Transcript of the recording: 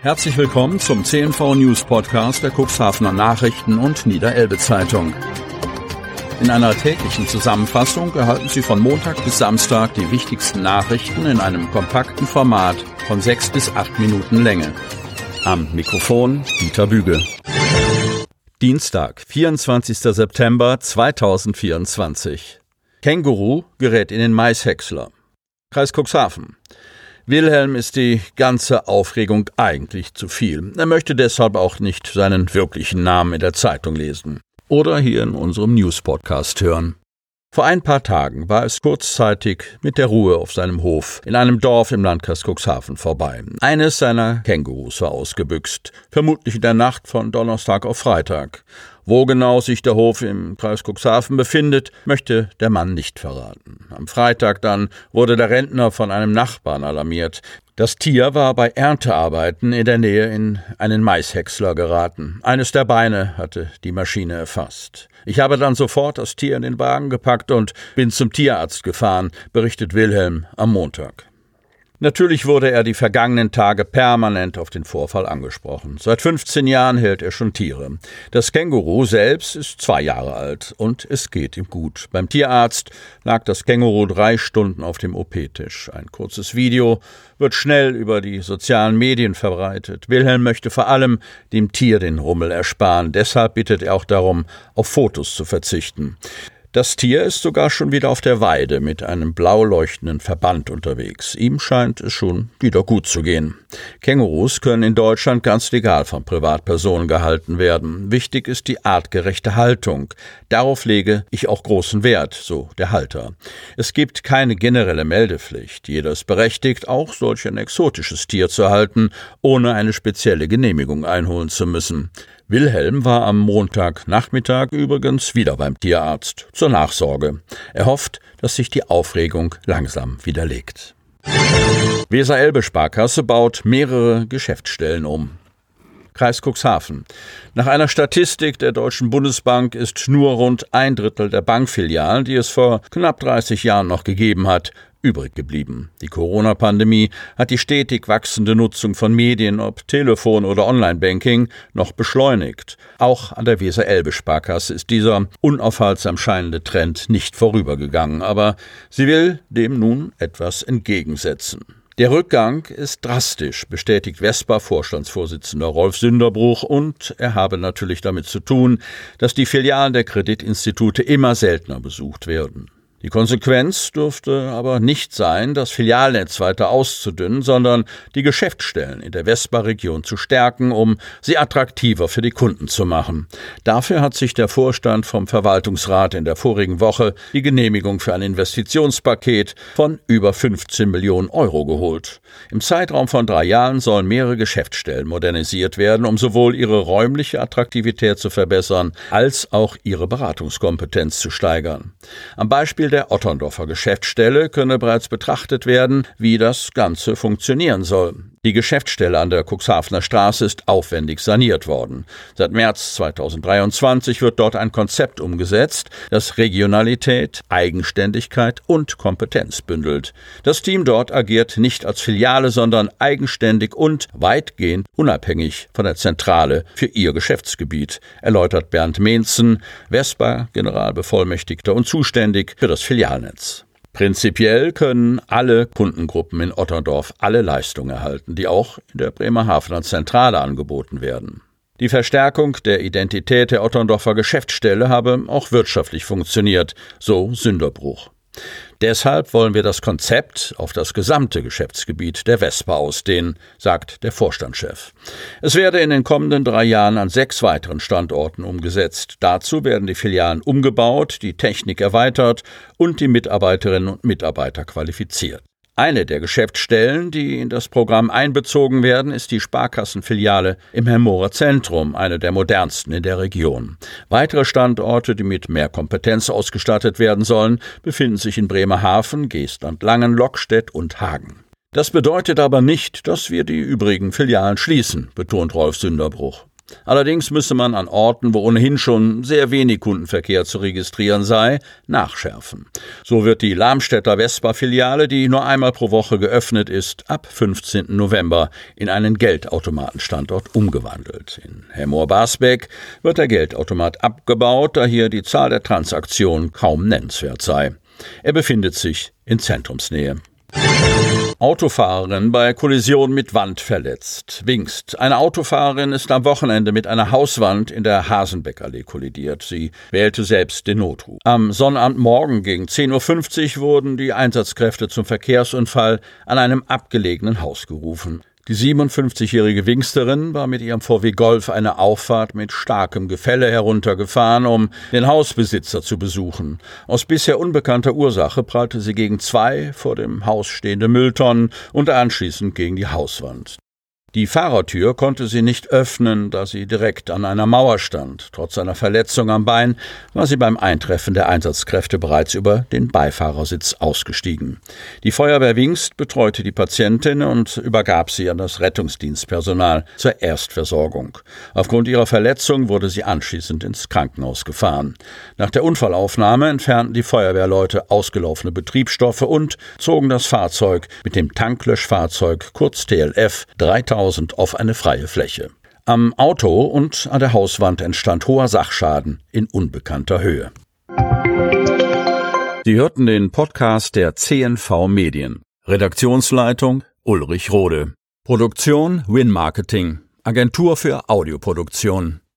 Herzlich willkommen zum CNV News Podcast der Cuxhavener Nachrichten und Niederelbe Zeitung. In einer täglichen Zusammenfassung erhalten Sie von Montag bis Samstag die wichtigsten Nachrichten in einem kompakten Format von 6 bis 8 Minuten Länge. Am Mikrofon Dieter Büge. Dienstag, 24. September 2024. Känguru gerät in den Maishäcksler. Kreis Cuxhaven. Wilhelm ist die ganze Aufregung eigentlich zu viel. Er möchte deshalb auch nicht seinen wirklichen Namen in der Zeitung lesen oder hier in unserem News-Podcast hören. Vor ein paar Tagen war es kurzzeitig mit der Ruhe auf seinem Hof in einem Dorf im Landkreis Cuxhaven vorbei. Eines seiner Kängurus war ausgebüxt, vermutlich in der Nacht von Donnerstag auf Freitag. Wo genau sich der Hof im Kreis Cuxhaven befindet, möchte der Mann nicht verraten. Am Freitag dann wurde der Rentner von einem Nachbarn alarmiert. Das Tier war bei Erntearbeiten in der Nähe in einen Maishäcksler geraten. Eines der Beine hatte die Maschine erfasst. Ich habe dann sofort das Tier in den Wagen gepackt und bin zum Tierarzt gefahren, berichtet Wilhelm am Montag. Natürlich wurde er die vergangenen Tage permanent auf den Vorfall angesprochen. Seit 15 Jahren hält er schon Tiere. Das Känguru selbst ist 2 Jahre alt und es geht ihm gut. Beim Tierarzt lag das Känguru 3 Stunden auf dem OP-Tisch. Ein kurzes Video wird schnell über die sozialen Medien verbreitet. Wilhelm möchte vor allem dem Tier den Rummel ersparen. Deshalb bittet er auch darum, auf Fotos zu verzichten. Das Tier ist sogar schon wieder auf der Weide mit einem blau leuchtenden Verband unterwegs. Ihm scheint es schon wieder gut zu gehen. Kängurus können in Deutschland ganz legal von Privatpersonen gehalten werden. Wichtig ist die artgerechte Haltung. Darauf lege ich auch großen Wert, so der Halter. Es gibt keine generelle Meldepflicht. Jeder ist berechtigt, auch solch ein exotisches Tier zu halten, ohne eine spezielle Genehmigung einholen zu müssen. Wilhelm war am Montagnachmittag übrigens wieder beim Tierarzt zur Nachsorge. Er hofft, dass sich die Aufregung langsam wieder legt. Weser-Elbe-Sparkasse baut mehrere Geschäftsstellen um. Kreis Cuxhaven. Nach einer Statistik der Deutschen Bundesbank ist nur rund 1/3 der Bankfilialen, die es vor knapp 30 Jahren noch gegeben hat, übrig geblieben. Die Corona-Pandemie hat die stetig wachsende Nutzung von Medien, ob Telefon oder Online-Banking, noch beschleunigt. Auch an der Weser-Elbe-Sparkasse ist dieser unaufhaltsam scheinende Trend nicht vorübergegangen, aber sie will dem nun etwas entgegensetzen. Der Rückgang ist drastisch, bestätigt Vespa-Vorstandsvorsitzender Rolf Sünderbruch, und er habe natürlich damit zu tun, dass die Filialen der Kreditinstitute immer seltener besucht werden. Die Konsequenz dürfte aber nicht sein, das Filialnetz weiter auszudünnen, sondern die Geschäftsstellen in der Vespa-Region zu stärken, um sie attraktiver für die Kunden zu machen. Dafür hat sich der Vorstand vom Verwaltungsrat in der vorigen Woche die Genehmigung für ein Investitionspaket von über 15 Millionen Euro geholt. Im Zeitraum von 3 Jahren sollen mehrere Geschäftsstellen modernisiert werden, um sowohl ihre räumliche Attraktivität zu verbessern, als auch ihre Beratungskompetenz zu steigern. Am Beispiel der Otterndorfer Geschäftsstelle könne bereits betrachtet werden, wie das Ganze funktionieren soll. Die Geschäftsstelle an der Cuxhavener Straße ist aufwendig saniert worden. Seit März 2023 wird dort ein Konzept umgesetzt, das Regionalität, Eigenständigkeit und Kompetenz bündelt. Das Team dort agiert nicht als Filiale, sondern eigenständig und weitgehend unabhängig von der Zentrale für ihr Geschäftsgebiet, erläutert Bernd Mehnzen, Vespa-Generalbevollmächtigter und zuständig für das Filialnetz. Prinzipiell können alle Kundengruppen in Otterndorf alle Leistungen erhalten, die auch in der Bremerhavener Zentrale angeboten werden. Die Verstärkung der Identität der Otterndorfer Geschäftsstelle habe auch wirtschaftlich funktioniert, so Sünderbruch. Deshalb wollen wir das Konzept auf das gesamte Geschäftsgebiet der Vespa ausdehnen, sagt der Vorstandschef. Es werde in den kommenden 3 Jahren an 6 weiteren Standorten umgesetzt. Dazu werden die Filialen umgebaut, die Technik erweitert und die Mitarbeiterinnen und Mitarbeiter qualifiziert. Eine der Geschäftsstellen, die in das Programm einbezogen werden, ist die Sparkassenfiliale im Hemmorer Zentrum, eine der modernsten in der Region. Weitere Standorte, die mit mehr Kompetenz ausgestattet werden sollen, befinden sich in Bremerhaven, Geestland-Langen, Lockstedt und Hagen. Das bedeutet aber nicht, dass wir die übrigen Filialen schließen, betont Rolf Sünderbruch. Allerdings müsse man an Orten, wo ohnehin schon sehr wenig Kundenverkehr zu registrieren sei, nachschärfen. So wird die Lamstädter Vespa-Filiale, die nur einmal pro Woche geöffnet ist, ab 15. November in einen Geldautomatenstandort umgewandelt. In Hemmoor-Barsbek wird der Geldautomat abgebaut, da hier die Zahl der Transaktionen kaum nennenswert sei. Er befindet sich in Zentrumsnähe. Autofahrerin bei Kollision mit Wand verletzt. Wingst. Eine Autofahrerin ist am Wochenende mit einer Hauswand in der Hasenbeckallee kollidiert. Sie wählte selbst den Notruf. Am Sonnabendmorgen gegen 10:50 Uhr wurden die Einsatzkräfte zum Verkehrsunfall an einem abgelegenen Haus gerufen. Die 57-jährige Wingsterin war mit ihrem VW Golf eine Auffahrt mit starkem Gefälle heruntergefahren, um den Hausbesitzer zu besuchen. Aus bisher unbekannter Ursache prallte sie gegen 2 vor dem Haus stehende Mülltonnen und anschließend gegen die Hauswand. Die Fahrertür konnte sie nicht öffnen, da sie direkt an einer Mauer stand. Trotz einer Verletzung am Bein war sie beim Eintreffen der Einsatzkräfte bereits über den Beifahrersitz ausgestiegen. Die Feuerwehr Wingst betreute die Patientin und übergab sie an das Rettungsdienstpersonal zur Erstversorgung. Aufgrund ihrer Verletzung wurde sie anschließend ins Krankenhaus gefahren. Nach der Unfallaufnahme entfernten die Feuerwehrleute ausgelaufene Betriebsstoffe und zogen das Fahrzeug mit dem Tanklöschfahrzeug, kurz TLF, 3000 auf eine freie Fläche. Am Auto und an der Hauswand entstand hoher Sachschaden in unbekannter Höhe. Sie hörten den Podcast der CNV Medien. Redaktionsleitung Ulrich Rode. Produktion Win Marketing. Agentur für Audioproduktion.